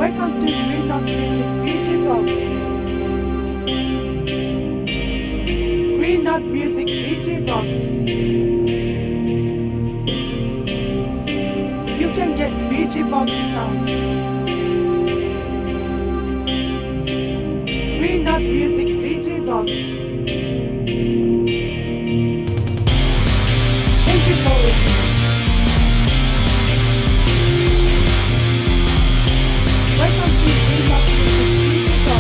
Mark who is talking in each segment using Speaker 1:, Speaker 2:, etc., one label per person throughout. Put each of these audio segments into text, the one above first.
Speaker 1: Welcome to Green Dot Music BG Box. Green Dot Music BG Box. You can get BG Box sound. Green Dot Music BG Box. Thank you for listening. Welcome to Green Dot Music BG Box.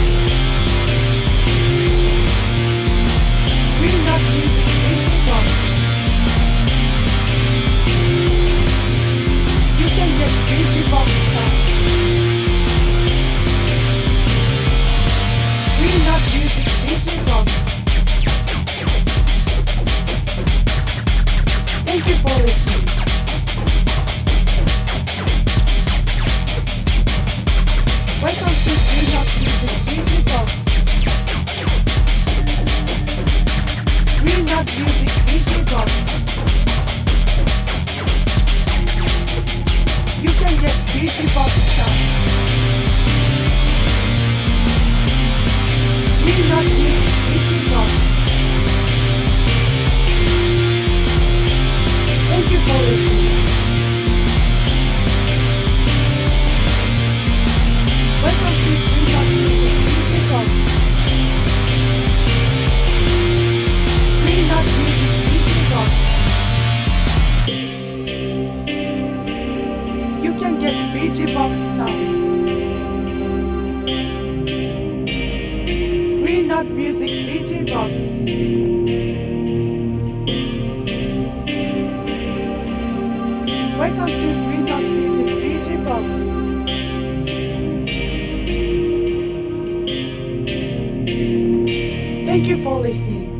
Speaker 1: Green Dot Music BG Box. You can get BG Box sound. Green Dot Music BG Box. Thank you for listening. Welcome to Green Dot Music BG Box. Green Dot Music BG Box. You can get BG Box sound. Green Dot Music BG Box. Thank you for listening. Welcome to Green Dot Music BG Box. Green Dot Music BG Box. You can get BG Box sound. Green Dot Music BG Box. Welcome to Green Dot Music BG Box. Thank you for listening.